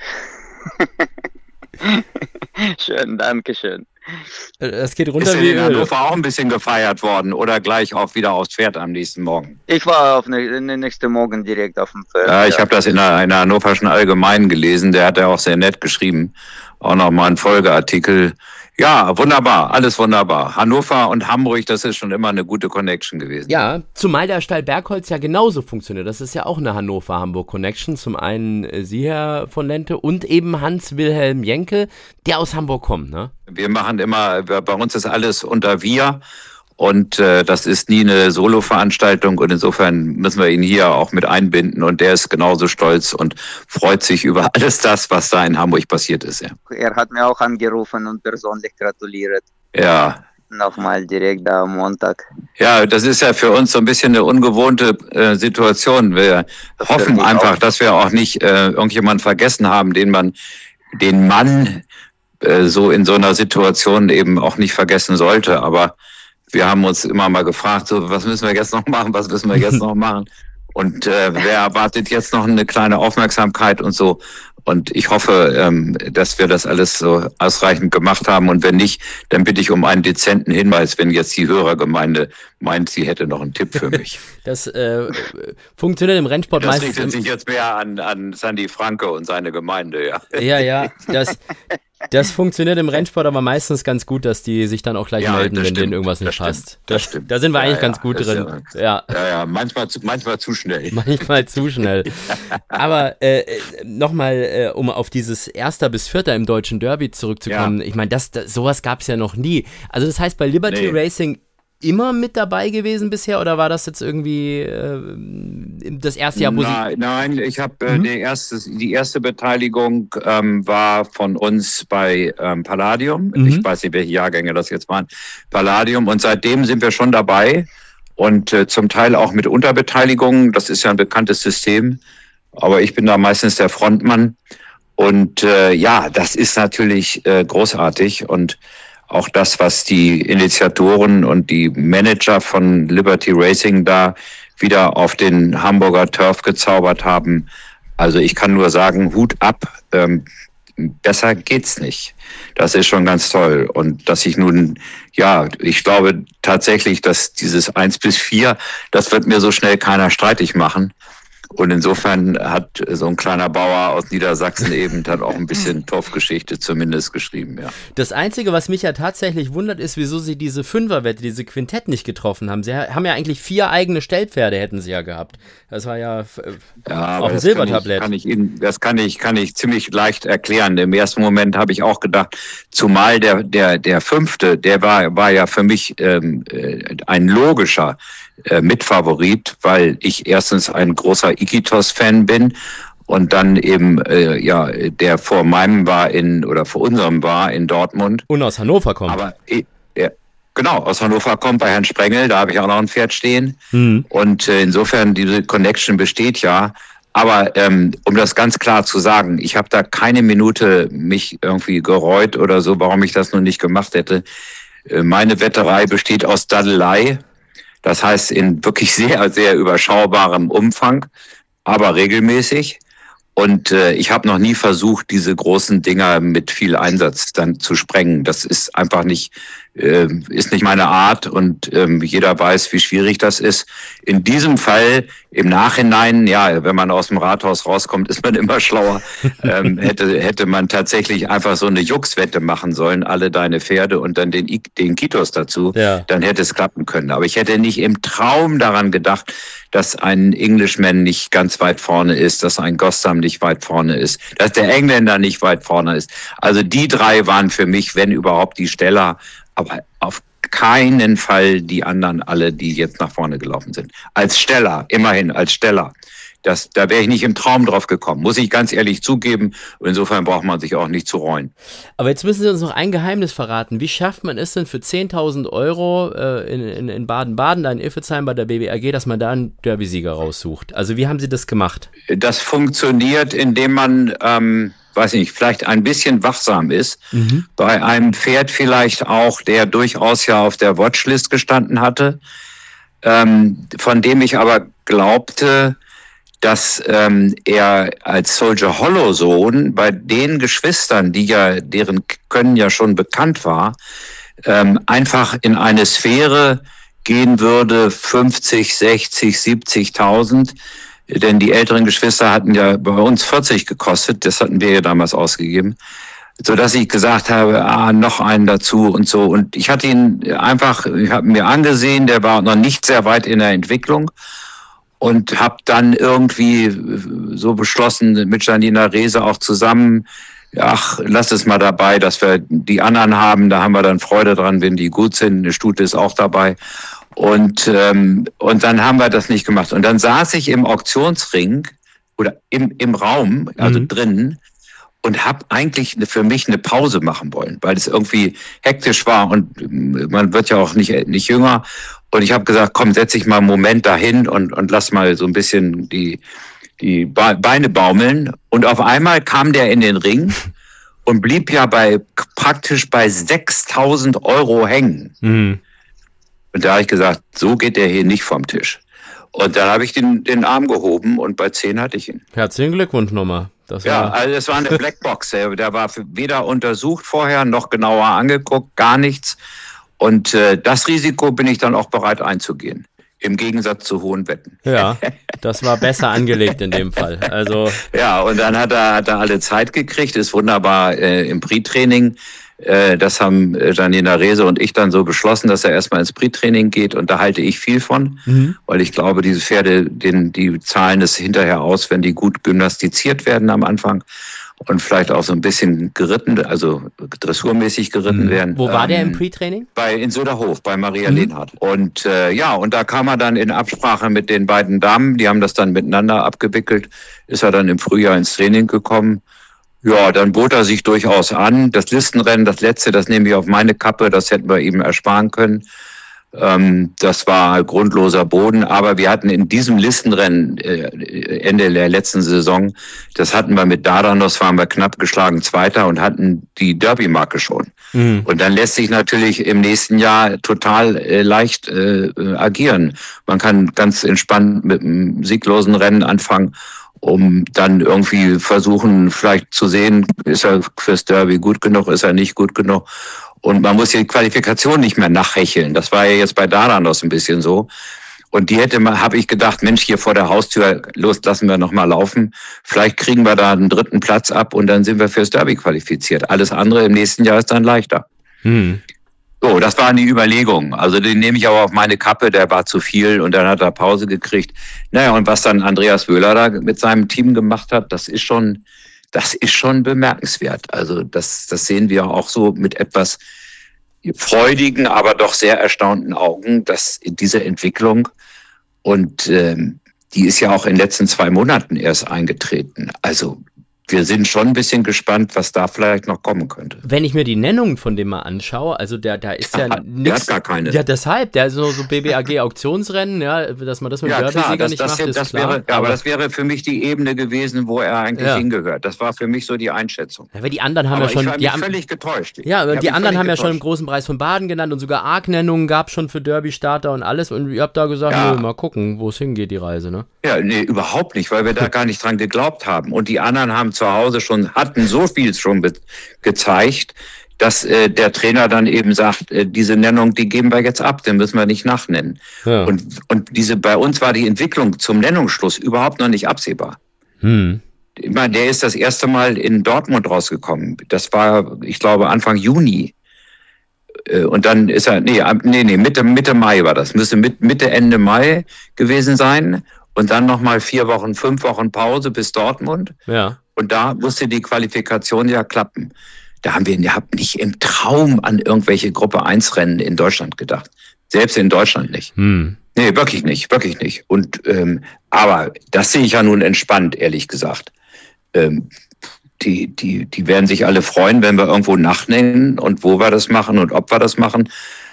Schön, danke schön. Es geht runter ist wie in Öl. Hannover auch ein bisschen gefeiert worden oder gleich auch wieder aufs Pferd am nächsten Morgen? Ich war auf ne, ne, nächsten Morgen direkt auf dem Pferd. Ja, ich ja. habe das in einer, einer hannoverschen Allgemeinen gelesen, der hat ja auch sehr nett geschrieben. Auch nochmal ein Folgeartikel. Ja, wunderbar, alles wunderbar. Hannover und Hamburg, das ist schon immer eine gute Connection gewesen. Ja, zumal der Stall Bergholz ja genauso funktioniert. Das ist ja auch eine Hannover-Hamburg-Connection. Zum einen äh, Sie, Herr von Lente, und eben Hans-Wilhelm Jenke, der aus Hamburg kommt, ne? Wir machen immer, bei uns ist alles unter wir. Und äh, das ist nie eine Solo-Veranstaltung und insofern müssen wir ihn hier auch mit einbinden und der ist genauso stolz und freut sich über alles das, was da in Hamburg passiert ist. Ja. Er hat mir auch angerufen und persönlich gratuliert. Ja. Nochmal direkt da am Montag. Ja, das ist ja für uns so ein bisschen eine ungewohnte äh, Situation. Wir das hoffen einfach, auch. dass wir auch nicht äh, irgendjemanden vergessen haben, den man, den Mann äh, so in so einer Situation eben auch nicht vergessen sollte, aber wir haben uns immer mal gefragt, so, was müssen wir jetzt noch machen, was müssen wir jetzt noch machen? Und äh, wer erwartet jetzt noch eine kleine Aufmerksamkeit und so? Und ich hoffe, ähm, dass wir das alles so ausreichend gemacht haben. Und wenn nicht, dann bitte ich um einen dezenten Hinweis, wenn jetzt die Hörergemeinde meint, sie hätte noch einen Tipp für mich. Das äh, funktioniert im Rennsport das meistens. Das richtet sich jetzt mehr an, an Sandy Franke und seine Gemeinde, ja. Ja, ja, das, das funktioniert im Rennsport aber meistens ganz gut, dass die sich dann auch gleich ja, melden, wenn stimmt, denen irgendwas nicht das passt. Stimmt, das, das stimmt. Da sind wir ja, eigentlich ja, ganz gut drin. Ja, ja, ja, ja manchmal, zu, manchmal zu schnell. Manchmal zu schnell. Aber äh, nochmal, äh, um auf dieses Erster bis Vierter im deutschen Derby zurückzukommen. Ja. Ich meine, das, das, sowas gab es ja noch nie. Also das heißt, bei Liberty nee. Racing immer mit dabei gewesen bisher oder war das jetzt irgendwie äh, das erste Jahr, wo nein, Sie... Nein, ich habe äh, mhm. die, erste, die erste Beteiligung ähm, war von uns bei ähm, Palladium. Mhm. Ich weiß nicht, welche Jahrgänge das jetzt waren. Palladium und seitdem sind wir schon dabei und äh, zum Teil auch mit Unterbeteiligung. Das ist ja ein bekanntes System, aber ich bin da meistens der Frontmann und äh, ja, das ist natürlich äh, großartig und auch das, was die Initiatoren und die Manager von Liberty Racing da wieder auf den Hamburger Turf gezaubert haben. Also ich kann nur sagen, Hut ab, ähm, besser geht's nicht. Das ist schon ganz toll. Und dass ich nun, ja, ich glaube tatsächlich, dass dieses eins bis vier, das wird mir so schnell keiner streitig machen. Und insofern hat so ein kleiner Bauer aus Niedersachsen eben dann auch ein bisschen Torfgeschichte zumindest geschrieben, ja. Das Einzige, was mich ja tatsächlich wundert, ist, wieso sie diese Fünferwette, diese Quintett nicht getroffen haben. Sie haben ja eigentlich vier eigene Stellpferde, hätten sie ja gehabt. Das war ja, äh, ja auf dem Silbertablett. Kann ich, kann ich Ihnen, das kann ich, kann ich ziemlich leicht erklären. Im ersten Moment habe ich auch gedacht, zumal der, der, der Fünfte, der war, war ja für mich ähm, ein logischer äh, Mitfavorit, weil ich erstens ein großer Iquitos-Fan bin und dann eben, äh, ja, der vor meinem war in, oder vor unserem war in Dortmund. Und aus Hannover kommt. Aber, äh, genau, aus Hannover kommt bei Herrn Sprengel, da habe ich auch noch ein Pferd stehen. Mhm. Und äh, insofern, diese Connection besteht ja. Aber ähm, um das ganz klar zu sagen, ich habe da keine Minute mich irgendwie gereut oder so, warum ich das noch nicht gemacht hätte. Äh, meine Wetterei besteht aus Daddelei. Das heißt in wirklich sehr, sehr überschaubarem Umfang, aber regelmäßig. Und äh, ich habe noch nie versucht, diese großen Dinger mit viel Einsatz dann zu sprengen. Das ist einfach nicht, äh, ist nicht meine Art und ähm, jeder weiß, wie schwierig das ist. In diesem Fall im Nachhinein, ja, wenn man aus dem Rathaus rauskommt, ist man immer schlauer. ähm, hätte hätte man tatsächlich einfach so eine Juxwette machen sollen, alle deine Pferde und dann den den Kitos dazu. Ja. Dann hätte es klappen können. Aber ich hätte nicht im Traum daran gedacht, dass ein Englishman nicht ganz weit vorne ist, dass ein Gossam nicht weit vorne ist, dass der Engländer nicht weit vorne ist. Also die drei waren für mich, wenn überhaupt, die Steller, aber auf keinen Fall die anderen alle, die jetzt nach vorne gelaufen sind. Als Steller, immerhin als Steller. Das, da wäre ich nicht im Traum drauf gekommen, muss ich ganz ehrlich zugeben. Und insofern braucht man sich auch nicht zu reuen. Aber jetzt müssen Sie uns noch ein Geheimnis verraten. Wie schafft man es denn für zehntausend Euro äh, in, in, in Baden-Baden, da in Iffezheim bei der B B R G, dass man da einen Derby-Sieger raussucht? Also wie haben Sie das gemacht? Das funktioniert, indem man, ähm, weiß nicht, vielleicht ein bisschen wachsam ist. Mhm. Bei einem Pferd vielleicht auch, der durchaus ja auf der Watchlist gestanden hatte, ähm, von dem ich aber glaubte, dass ähm, er als Soldier Hollow Sohn bei den Geschwistern, die ja, deren Können ja schon bekannt war, ähm, einfach in eine Sphäre gehen würde, fünfzig, sechzig, siebzigtausend. Denn die älteren Geschwister hatten ja bei uns vierzig gekostet, das hatten wir ja damals ausgegeben, so dass ich gesagt habe, ah, noch einen dazu und so. Und ich hatte ihn einfach, ich habe mir angesehen, der war noch nicht sehr weit in der Entwicklung. Und habe dann irgendwie so beschlossen, mit Janina Rehse auch zusammen, ach, lass es mal dabei, dass wir die anderen haben, da haben wir dann Freude dran, wenn die gut sind, eine Stute ist auch dabei. Und, ähm, und dann haben wir das nicht gemacht. Und dann saß ich im Auktionsring oder im, im Raum, also mhm. drinnen, und habe eigentlich für mich eine Pause machen wollen, weil es irgendwie hektisch war und man wird ja auch nicht, nicht jünger. Und ich habe gesagt, komm, setz dich mal einen Moment dahin und, und lass mal so ein bisschen die, die Beine baumeln. Und auf einmal kam der in den Ring und blieb ja bei praktisch bei sechstausend Euro hängen. Mhm. Und da habe ich gesagt, so geht der hier nicht vom Tisch. Und dann habe ich den, den Arm gehoben und bei zehn hatte ich ihn. Herzlichen Glückwunsch nochmal. Das ja, war also das war eine Blackbox. Der, der war weder untersucht vorher noch genauer angeguckt, gar nichts. Und äh, das Risiko bin ich dann auch bereit einzugehen. Im Gegensatz zu hohen Wetten. Ja, das war besser angelegt in dem Fall. Also ja, und dann hat er, hat er alle Zeit gekriegt, ist wunderbar äh, im Pre-Training. Äh, das haben Janina Rehse und ich dann so beschlossen, dass er erstmal ins Pre-Training geht. Und da halte ich viel von, mhm. weil ich glaube, diese Pferde, den, die zahlen es hinterher aus, wenn die gut gymnastiziert werden am Anfang. Und vielleicht auch so ein bisschen geritten, also dressurmäßig geritten mhm. werden. Wo war ähm, der im Pre-Training? Bei, in Söderhof, bei Maria mhm. Lehnhardt. Und äh, ja, und da kam er dann in Absprache mit den beiden Damen, die haben das dann miteinander abgewickelt, ist er dann im Frühjahr ins Training gekommen. Ja, dann bot er sich durchaus an. Das Listenrennen, das letzte, das nehme ich auf meine Kappe, das hätten wir ihm ersparen können. Das war grundloser Boden, aber wir hatten in diesem Listenrennen Ende der letzten Saison, das hatten wir mit Dardanos, waren wir knapp geschlagen Zweiter und hatten die Derby-Marke schon. Mhm. Und dann lässt sich natürlich im nächsten Jahr total leicht äh, agieren. Man kann ganz entspannt mit einem sieglosen Rennen anfangen, um dann irgendwie versuchen, vielleicht zu sehen, ist er fürs Derby gut genug, ist er nicht gut genug. Und man muss die Qualifikation nicht mehr nachhecheln. Das war ja jetzt bei Dardanos ein bisschen so. Und die hätte mal, habe ich gedacht, Mensch, hier vor der Haustür, los, lassen wir noch mal laufen. Vielleicht kriegen wir da einen dritten Platz ab und dann sind wir fürs Derby qualifiziert. Alles andere im nächsten Jahr ist dann leichter. Hm. So, das waren die Überlegungen. Also den nehme ich aber auf meine Kappe, der war zu viel und dann hat er Pause gekriegt. Naja, und was dann Andreas Wöhler da mit seinem Team gemacht hat, das ist schon... Das ist schon bemerkenswert. Also das, das sehen wir auch so mit etwas freudigen, aber doch sehr erstaunten Augen, dass diese Entwicklung, und ähm, die ist ja auch in den letzten zwei Monaten erst eingetreten. Also wir sind schon ein bisschen gespannt, was da vielleicht noch kommen könnte. Wenn ich mir die Nennungen von dem mal anschaue, also der, da ist ja, ja nichts. Der hat gar keine. Ja, deshalb, der ist so, so B B A G-Auktionsrennen, ja, dass man das mit dem ja, Derby-Sieger nicht das, macht, das ist klar. Wäre, ja, aber das wäre für mich die Ebene gewesen, wo er eigentlich ja. hingehört. Das war für mich so die Einschätzung. Ja, weil die anderen haben aber ja schon... Ich war die haben, völlig getäuscht. Ja, aber die anderen haben getäuscht. ja schon im großen Preis von Baden genannt und sogar Arc-Nennungen gab es schon für Derby-Starter und alles. Und ihr habt da gesagt, ja. nö, mal gucken, wo es hingeht, die Reise, ne? Ja, nee, überhaupt nicht, weil wir da gar nicht dran geglaubt haben. Und die anderen haben zu Hause schon, hatten so viel schon be- gezeigt, dass äh, der Trainer dann eben sagt, äh, diese Nennung, die geben wir jetzt ab, den müssen wir nicht nachnennen. Ja. Und, und diese, bei uns war die Entwicklung zum Nennungsschluss überhaupt noch nicht absehbar. Hm. Ich meine, der ist das erste Mal in Dortmund rausgekommen. Das war, ich glaube, Anfang Juni. Und dann ist er, nee, nee, nee, Mitte, Mitte Mai war das. Müsste Mitte, Ende Mai gewesen sein. Und dann nochmal vier Wochen, fünf Wochen Pause bis Dortmund. Ja. Und da musste die Qualifikation ja klappen. Da haben wir nicht im Traum an irgendwelche Gruppe eins Rennen in Deutschland gedacht. Selbst in Deutschland nicht. Hm. Nee, wirklich nicht, wirklich nicht. Und, ähm, aber das sehe ich ja nun entspannt, ehrlich gesagt. Ähm, Die, die, die werden sich alle freuen, wenn wir irgendwo nachnennen und wo wir das machen und ob wir das machen.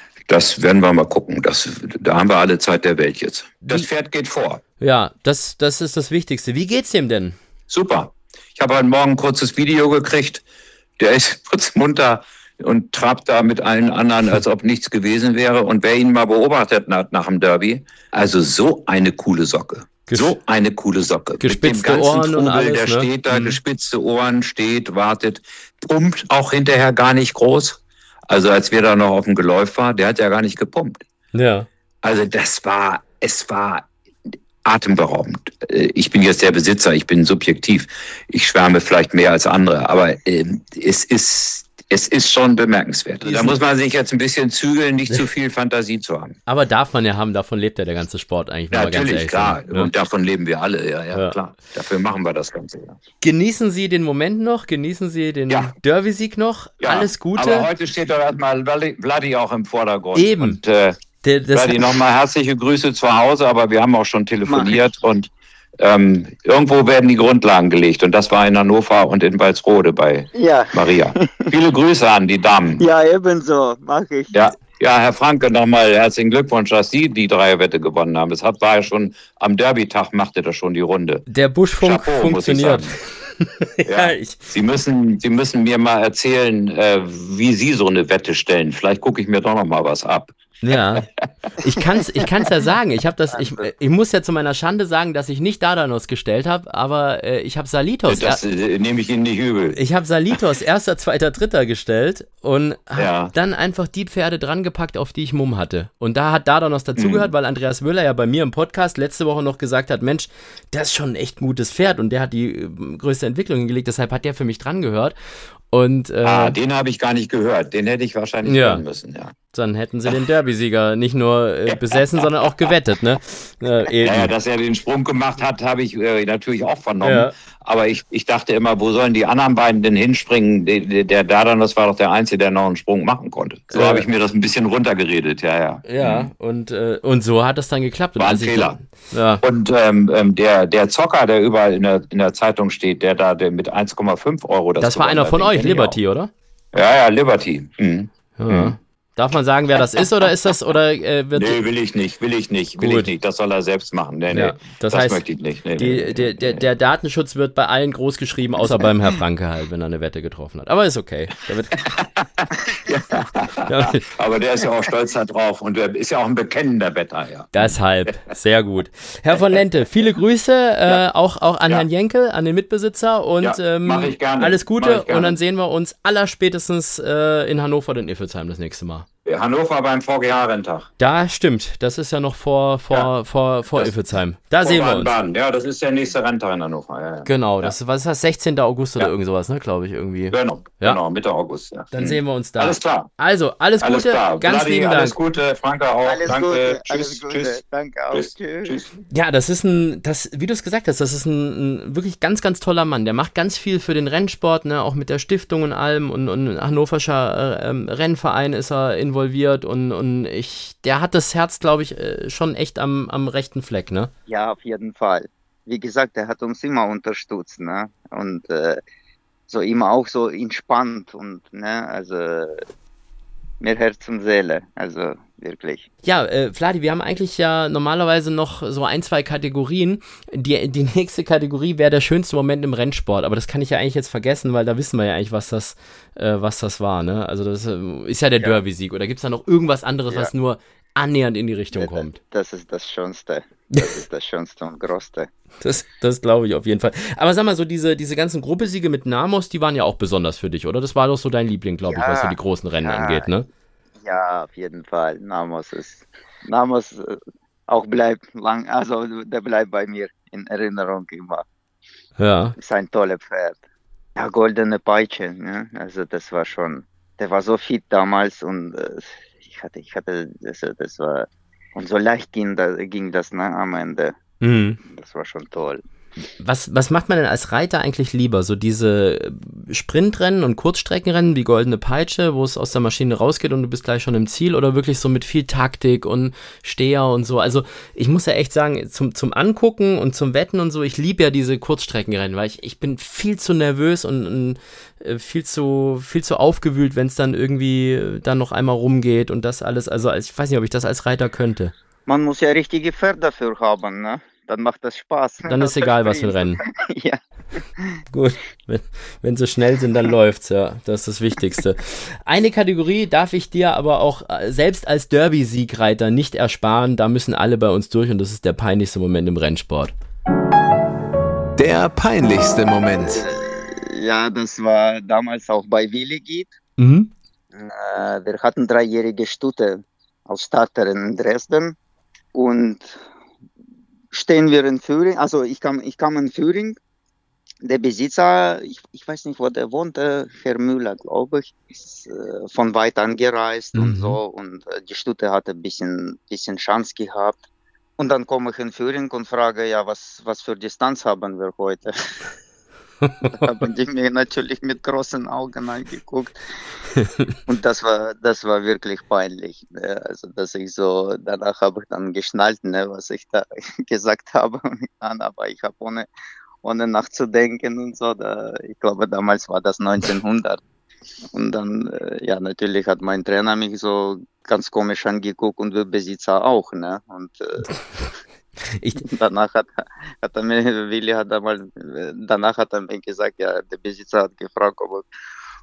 Das werden wir mal gucken. Das, da haben wir alle Zeit der Welt jetzt. Das Pferd geht vor. Ja, das, das ist das Wichtigste. Wie geht's dem denn? Super. Ich habe heute Morgen ein kurzes Video gekriegt. Der ist putzmunter und trabt da mit allen anderen, als ob nichts gewesen wäre. Und wer ihn mal beobachtet hat nach dem Derby, also so eine coole Socke. So eine coole Socke. Gespitzte Mit dem ganzen Ohren Trubel, und alles, der ne? steht da, mhm. gespitzte Ohren, steht, wartet, pumpt auch hinterher gar nicht groß. Also als wir da noch auf dem Geläuf waren, der hat ja gar nicht gepumpt. Ja. Also das war, es war atemberaubend. Ich bin jetzt der Besitzer, ich bin subjektiv. Ich schwärme vielleicht mehr als andere, aber äh, es ist... Es ist schon bemerkenswert. Da muss man sich jetzt ein bisschen zügeln, nicht zu viel Fantasie zu haben. Aber darf man ja haben, davon lebt ja der ganze Sport eigentlich. Ja, natürlich, klar. Sein, ne? Und davon leben wir alle, ja, ja, ja, klar. Dafür machen wir das Ganze. Ja. Genießen Sie den Moment noch, genießen Sie den ja. Derby-Sieg noch, ja. Alles Gute. Aber heute steht doch erstmal Vladi auch im Vordergrund. Eben. Und äh, Vladi, nochmal herzliche Grüße zu Hause, aber wir haben auch schon telefoniert und Ähm, irgendwo werden die Grundlagen gelegt und das war in Hannover und in Walsrode bei ja. Maria. Viele Grüße an die Damen. Ja, ebenso, mache ich. Ja, ja, Herr Franke, nochmal herzlichen Glückwunsch, dass Sie die Dreierwette gewonnen haben. Es war ja schon am Derby-Tag, machte das schon die Runde. Der Buschfunk Chapeau, funktioniert. ja, ja, ich Sie müssen, Sie müssen mir mal erzählen, äh, wie Sie so eine Wette stellen. Vielleicht gucke ich mir doch noch mal was ab. Ja, ich kann's, ich kann's ja sagen. Ich habe das, ich, ich muss ja zu meiner Schande sagen, dass ich nicht Dardanos gestellt habe, aber äh, ich habe Salitos. Das äh, nehme ich Ihnen nicht übel. Ich habe Salitos erster, zweiter, dritter gestellt und habe Ja. dann einfach die Pferde drangepackt, auf die ich Mumm hatte. Und da hat Dardanos dazugehört, Mhm. weil Andreas Müller ja bei mir im Podcast letzte Woche noch gesagt hat, Mensch, das ist schon ein echt gutes Pferd und der hat die äh, größte Entwicklung hingelegt, deshalb hat der für mich dran gehört. Und äh, Ah, den habe ich gar nicht gehört. Den hätte ich wahrscheinlich Ja. hören müssen, ja. dann hätten sie den Derby-Sieger nicht nur äh, besessen, sondern auch gewettet, ne? Äh, eben. Ja, ja, dass er den Sprung gemacht hat, habe ich äh, natürlich auch vernommen. Ja. Aber ich, ich dachte immer, wo sollen die anderen beiden denn hinspringen? Der, der, der Dardanos war doch der Einzige, der noch einen Sprung machen konnte. So Ja. habe ich mir das ein bisschen runtergeredet, ja, ja. Ja, Mhm. und, äh, und so hat es dann geklappt. Und War ein als ich Fehler. Dann, ja. Und ähm, ähm, der, der Zocker, der überall in der, in der Zeitung steht, der da der mit eins Komma fünf Euro das Das war gewonnen einer hat, von den euch, kenn ich Liberty, oder? auch. Ja, ja, Liberty. Mhm. Ja. Mhm. Darf man sagen, wer das ist, oder ist das, oder äh, wird Nee, will ich nicht, will ich nicht, will Gut. ich nicht. Das soll er selbst machen. Nee, nee, Ja, das das, heißt, möchte ich nicht. Nee, nee, die, nee, der, nee, der, nee. der Datenschutz wird bei allen groß geschrieben, außer beim Herr Franke halt, wenn er eine Wette getroffen hat. Aber ist okay. Da wird, ja, Aber der ist ja auch stolz da drauf und der ist ja auch ein bekennender Wetter, ja. deshalb, sehr gut. Herr von Lente, viele Grüße, äh, auch, auch an Ja. Herrn Jenkel, an den Mitbesitzer und Ja, ähm, mach ich gerne. alles Mach Gute ich gerne. und dann sehen wir uns allerspätestens äh, in Hannover und in Iffelsheim das nächste Mal. Hannover beim V G H-Renntag. Da stimmt, das ist ja noch vor, vor, Ja. vor, vor Das- Iffelsheim. Da sehen wir uns. Baden-Baden. Ja, das ist der nächste Renntag in Hannover. Ja, ja. Genau, Ja. das, was ist das, sechzehnten August oder Ja. irgend sowas, ne, glaube ich, irgendwie. Genau, Ja. genau, Mitte August. Ja. Dann Hm. sehen wir uns da. Alles klar. Also, alles Alles Gute, klar. ganz Vladi, lieben alles Dank. Gute, Franke auch. Alles Danke. Gute, Tschüss, alles Gute. tschüss. Danke auch. Tschüss. Tschüss. Tschüss. Ja, das ist ein, das, wie du es gesagt hast, das ist ein, ein wirklich ganz, ganz toller Mann. Der macht ganz viel für den Rennsport, ne, auch mit der Stiftung und allem und, und hannoverscher äh, ähm, Rennverein ist er involviert und, und ich, der hat das Herz, glaube ich, äh, schon echt am, am rechten Fleck, ne? Ja, auf jeden Fall. Wie gesagt, er hat uns immer unterstützt, ne? Und äh, so immer auch so entspannt und ne, also mehr Herz und Seele, also wirklich. Ja, äh, Vladi, wir haben eigentlich ja normalerweise noch so ein, zwei Kategorien. Die, die nächste Kategorie wäre der schönste Moment im Rennsport, aber das kann ich ja eigentlich jetzt vergessen, weil da wissen wir ja eigentlich, was das, äh, was das war, ne? Also das äh, ist ja der Ja. Derby-Sieg. Oder gibt es da noch irgendwas anderes, Ja. was nur annähernd in die Richtung Ja, kommt? Das ist das Schönste. Das ist das Schönste und Größte. Das, das glaube ich auf jeden Fall. Aber sag mal, so diese, diese ganzen Gruppesiege mit Namos, die waren ja auch besonders für dich, oder? Das war doch so dein Liebling, glaube ich, Ja, was so die großen Rennen ja. angeht, ne? Ja, auf jeden Fall. Namos ist, Namos äh, auch bleibt lang, also der bleibt bei mir in Erinnerung immer. Ja. Ist ein toller Pferd. Ja, goldene Peitsche, ne? Also das war schon, der war so fit damals und äh, ich hatte, ich hatte, das, das war, und so leicht ging das, ging das ne, am Ende. Mhm. Das war schon toll. Was, was macht man denn als Reiter eigentlich lieber? So diese Sprintrennen und Kurzstreckenrennen wie Goldene Peitsche, wo es aus der Maschine rausgeht und du bist gleich schon im Ziel, oder wirklich so mit viel Taktik und Steher und so? Also ich muss ja echt sagen, zum, zum Angucken und zum Wetten und so, ich liebe ja diese Kurzstreckenrennen, weil ich, ich bin viel zu nervös und, und äh, viel zu, viel zu aufgewühlt, wenn es dann irgendwie dann noch einmal rumgeht und das alles. Also ich weiß nicht, ob ich das als Reiter könnte. Man muss ja richtige Pferde dafür haben, ne? Dann macht das Spaß. Dann ist egal, was für ein Rennen. Ja. Gut, wenn, wenn sie schnell sind, dann läuft's, ja. Das ist das Wichtigste. Eine Kategorie darf ich dir aber auch äh, selbst als Derby-Siegreiter nicht ersparen. Da müssen alle bei uns durch und das ist der peinlichste Moment im Rennsport. Der peinlichste Moment. Ja, das war damals auch bei Willigit. Mhm. Äh, wir hatten dreijährige Stute als Starterin in Dresden und stehen wir in Führing, also ich kam, ich kam in Führing, der Besitzer, ich, ich weiß nicht, wo der wohnte, Herr Müller, glaube ich, ist äh, von weit angereist Mhm. und so und äh, die Stute hatte ein bisschen, bisschen Chance gehabt. Und dann komme ich in Führing und frage, ja, was, was für Distanz haben wir heute? Da haben die mir natürlich mit großen Augen angeguckt. Und das war, das war wirklich peinlich. Ne? Also, dass ich so, danach habe ich dann geschnallt, ne, was ich da gesagt habe. Aber ich habe ohne, ohne nachzudenken und so, da, ich glaube, damals war das neunzehnhundert. Und dann, äh, ja, natürlich hat mein Trainer mich so ganz komisch angeguckt und der Besitzer auch, ne? Und äh, Ich, danach hat, hat er mir, Willi hat einmal, danach hat er mir gesagt, ja, der Besitzer hat gefragt, ob,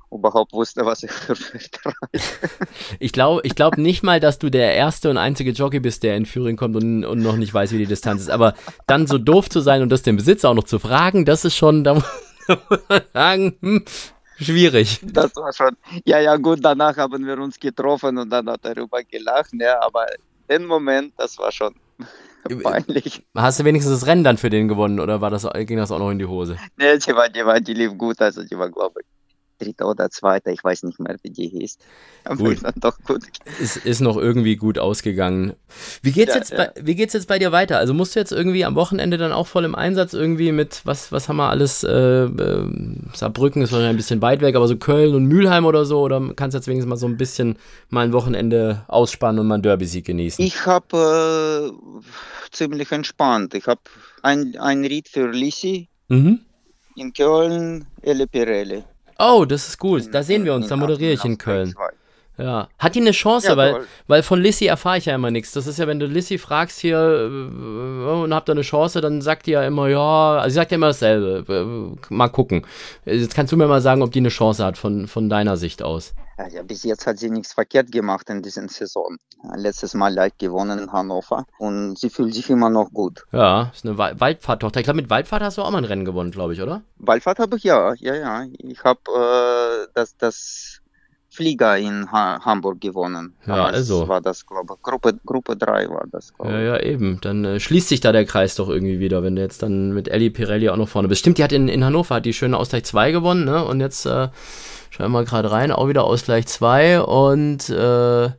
überhaupt wusste, was ich für Pferd reite. Ich glaube ich glaub nicht mal, dass du der erste und einzige Jockey bist, der in Führing kommt und, und noch nicht weiß, wie die Distanz ist. Aber dann so doof zu sein und das dem Besitzer auch noch zu fragen, das ist schon, da muss man sagen, hm, schwierig. Das war schon, ja, ja, gut, danach haben wir uns getroffen und dann hat er darüber gelacht, ja, aber den Moment, das war schon peinlich. Hast du wenigstens das Rennen dann für den gewonnen oder war das, ging das auch noch in die Hose? Nee, die war, die war, die lief gut, also die war, glaube ich, dritter oder zweiter, ich weiß nicht mehr, wie die hieß. Aber gut. Dann doch gut. Ist, ist noch irgendwie gut ausgegangen. Wie geht's, Ja, jetzt ja. Bei, wie geht's jetzt bei dir weiter? Also musst du jetzt irgendwie am Wochenende dann auch voll im Einsatz irgendwie mit, was, was haben wir alles, äh, äh, Saarbrücken ist wahrscheinlich ein bisschen weit weg, aber so Köln und Mülheim oder so, oder kannst du jetzt wenigstens mal so ein bisschen mal ein Wochenende ausspannen und mal einen Derby-Sieg genießen? Ich habe äh, ziemlich entspannt. Ich habe ein, ein Ried für Lissi Mhm. in Köln, Elle Pirelli. Oh, das ist gut. Da sehen wir uns, da moderiere ich in Köln. Ja. Hat die eine Chance, Ja, weil, toll. weil von Lissy erfahre ich ja immer nichts. Das ist ja, wenn du Lissy fragst hier äh, und habt ihr eine Chance, dann sagt die ja immer, ja, also sie sagt ja immer dasselbe. Äh, mal gucken. Jetzt kannst du mir mal sagen, ob die eine Chance hat von, von deiner Sicht aus. Ja, bis jetzt hat sie nichts verkehrt gemacht in dieser Saison. Letztes Mal leicht gewonnen in Hannover und sie fühlt sich immer noch gut. Ja, ist eine Wa- Waldfahrttochter. Ich glaube, mit Waldfahrt hast du auch mal ein Rennen gewonnen, glaube ich, oder? Waldfahrt habe ich ja, ja, ja. Ich habe äh, das, das Flieger in ha Hamburg gewonnen. Ja, Damals also. war das, glaube ich, Gruppe, Gruppe drei war das, glaube Ja, ich. ja, eben. Dann äh, schließt sich da der Kreis doch irgendwie wieder, wenn du jetzt dann mit Elli Pirelli auch noch vorne bist. Stimmt, die hat in, in Hannover hat die schöne Ausgleich zwei gewonnen, ne? Und jetzt äh, schauen wir mal gerade rein, auch wieder Ausgleich zwei und äh,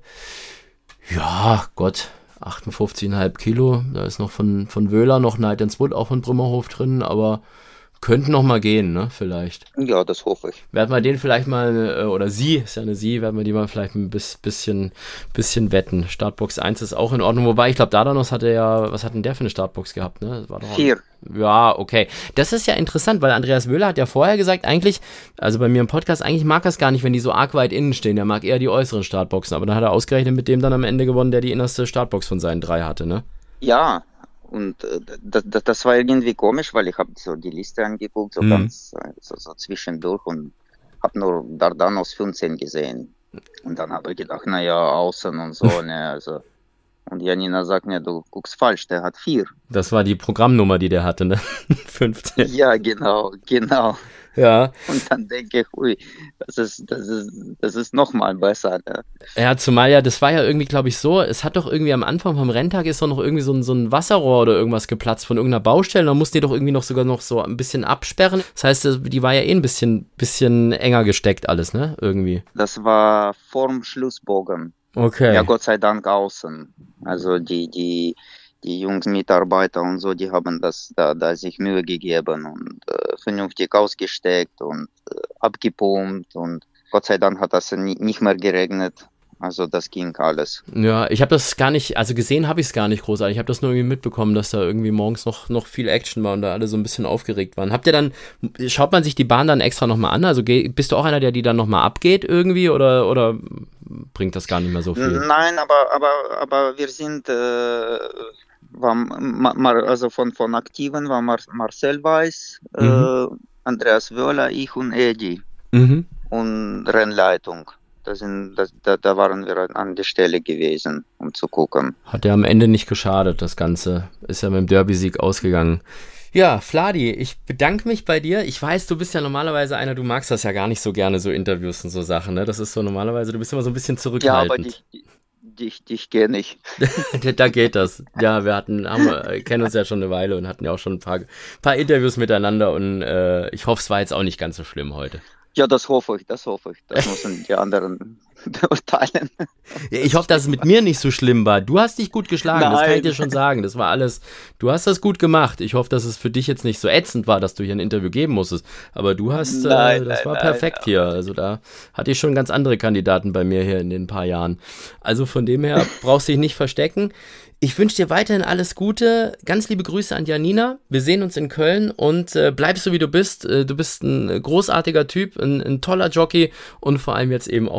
ja, Gott, achtundfünfzig Komma fünf Kilo. Da ist noch von, von Wöhler noch Night and Wood, auch von Brümmerhof drin, aber könnte noch mal gehen, ne? Vielleicht. Ja, das hoffe ich. Werden wir den vielleicht mal, äh, oder sie, ist ja eine sie, werden wir die mal vielleicht ein bis, bisschen, bisschen wetten. Startbox eins ist auch in Ordnung, wobei ich glaube, Dadanos hatte ja, was hat denn der für eine Startbox gehabt, ne? Das war doch Vier. Ja, okay. Das ist ja interessant, weil Andreas Wöhler hat ja vorher gesagt, eigentlich, also bei mir im Podcast, eigentlich mag er es gar nicht, wenn die so arg weit innen stehen. Er mag eher die äußeren Startboxen, aber dann hat er ausgerechnet mit dem dann am Ende gewonnen, der die innerste Startbox von seinen drei hatte, ne? Ja, und äh, das, das, das war irgendwie komisch, weil ich habe so die Liste angeguckt, so Mhm. ganz äh, so, so zwischendurch und habe nur Dardanos fünfzehn gesehen. Und dann habe ich gedacht, naja, außen und so, ne, also. Und Janina sagt mir, du guckst falsch, der hat vier. Das war die Programmnummer, die der hatte, ne? fünfzehn. Ja, genau, genau. Ja. Und dann denke ich, ui, das ist, das ist, das ist noch mal besser. Ne? Ja, zumal ja, das war ja irgendwie, glaube ich, so, es hat doch irgendwie am Anfang vom Renntag ist doch noch irgendwie so ein, so ein Wasserrohr oder irgendwas geplatzt von irgendeiner Baustelle, da mussten die doch irgendwie noch sogar noch so ein bisschen absperren. Das heißt, das- die war ja eh ein bisschen, bisschen enger gesteckt alles, ne? Irgendwie. Das war vorm Schlussbogen. Okay. Ja, Gott sei Dank außen. Also die, die, die Jungs, Mitarbeiter und so, die haben das da, da sich Mühe gegeben und äh, vernünftig ausgesteckt und äh, abgepumpt und Gott sei Dank hat das ni nicht mehr geregnet. Also das ging alles. Ja, ich habe das gar nicht, also gesehen habe ich es gar nicht großartig. Ich habe das nur irgendwie mitbekommen, dass da irgendwie morgens noch, noch viel Action war und da alle so ein bisschen aufgeregt waren. Habt ihr dann, schaut man sich die Bahn dann extra nochmal an? Also geh, bist du auch einer, der die dann nochmal abgeht irgendwie oder, oder bringt das gar nicht mehr so viel? Nein, aber, aber, aber wir sind, äh, war, ma, ma, also von, von Aktiven war Mar Marcel Weiß, äh, Mhm. Andreas Wöhler, ich und Edi Mhm. und Rennleitung. Da, sind, da, da, da waren wir an der Stelle gewesen, um zu gucken. Hat ja am Ende nicht geschadet, das Ganze. Ist ja mit dem Derby-Sieg ausgegangen. Ja, Fladi, ich bedanke mich bei dir. Ich weiß, du bist ja normalerweise einer, du magst das ja gar nicht so gerne, so Interviews und so Sachen, ne? Das ist so normalerweise, du bist immer so ein bisschen Ja, aber zurückhaltend. dich, dich, dich kenne ich. Da geht das. Ja, wir hatten, haben, wir- kennen uns ja schon eine Weile und hatten ja auch schon ein paar, paar Interviews miteinander und äh, ich hoffe, es war jetzt auch nicht ganz so schlimm heute. Ja, das hoffe ich, das hoffe ich. Das müssen die anderen beurteilen. Ja, ich hoffe, dass es mit mir nicht so schlimm war. Du hast dich gut geschlagen, das kann ich Nein. dir schon sagen. Das war alles, du hast das gut gemacht. Ich hoffe, dass es für dich jetzt nicht so ätzend war, dass du hier ein Interview geben musstest. Aber du hast, Nein, äh, das nein, war nein, perfekt ja. hier. Also da hatte ich schon ganz andere Kandidaten bei mir hier in den paar Jahren. Also von dem her brauchst du dich nicht verstecken. Ich wünsche dir weiterhin alles Gute. Ganz liebe Grüße an Janina. Wir sehen uns in Köln und äh, bleib so wie du bist. Äh, du bist ein großartiger Typ, ein, ein toller Jockey und vor allem jetzt eben auch ein Derby-Sieg.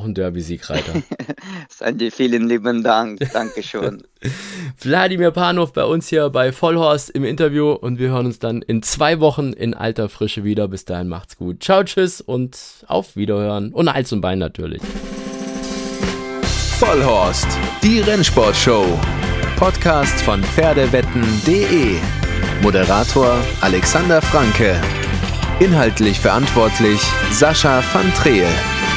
Siegreiter. Sandy, vielen lieben Dank. Dankeschön. Wladimir Panov bei uns hier bei Vollhorst im Interview und wir hören uns dann in zwei Wochen in alter Frische wieder. Bis dahin macht's gut. Ciao, tschüss und auf Wiederhören. Und Hals und Bein natürlich. Vollhorst, die Rennsportshow. Podcast von Pferdewetten punkt de. Moderator Alexander Franke. Inhaltlich verantwortlich Sascha van Treel.